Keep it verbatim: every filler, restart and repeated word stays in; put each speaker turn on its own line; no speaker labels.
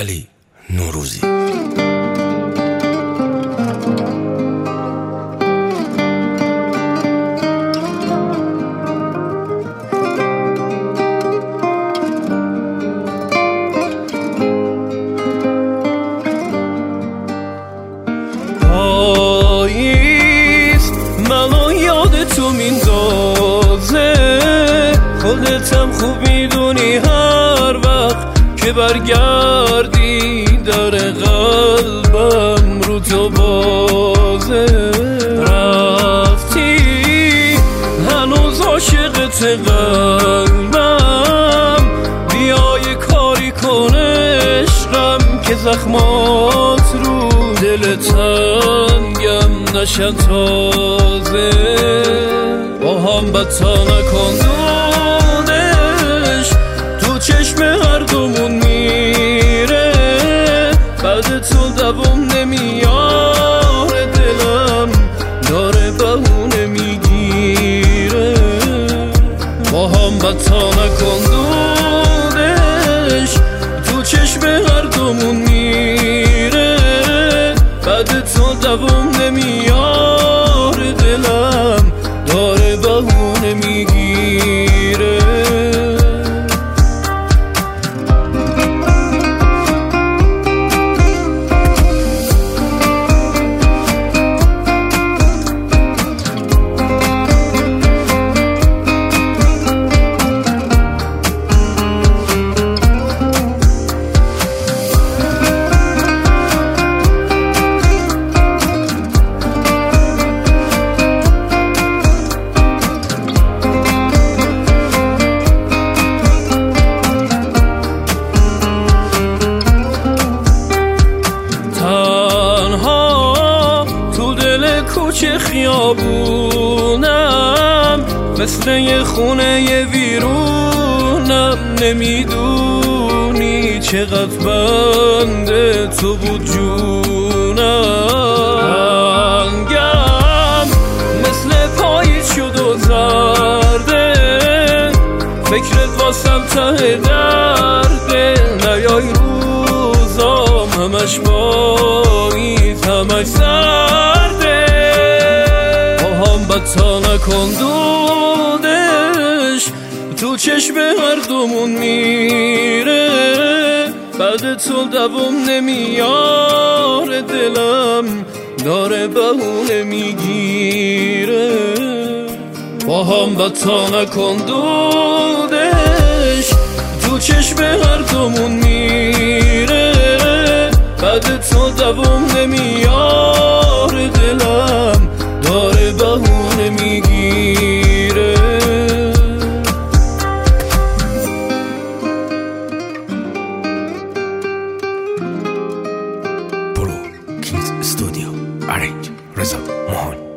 علی نوروزی.
تو میندازه خودتم خوب میدونی هر وقت که برگردی در قلبم رو تو بازه. رفتی هنوز عاشقت قلبم، بیای کاری کن عشقم که زخمات رو دل تنگم نشن تازه. با هم بتا نکن دونش تو چشم هر دومون میره، بعد تو دوم نمیاره دلم داره بهونه میگیره. با هم بتا نکن دونش تو چشم هر دومون میره، بعد تو دوم نمیاره دلم داره بهونه میگیره. کوچه خیابونم مثل یه خونه یه ویرونم، نمیدونی چقدر بنده تو بود جونم. رنگم مثل پاییز شد و زرده، فکرت واسم ته درده. نیای روزام همش پاییز همش سرده. بتا نکن دودش تو چشم هر دومون میره، بعد تو دوم نمیاره دلم داره بهونه میگیره. با هم بتا نکن دودش تو چشم هر دومون میره، بعد تو دوم نمیاره دلم داره بهونه میگیره.
برو کینگز استودیو، ارنج رضا ماهان.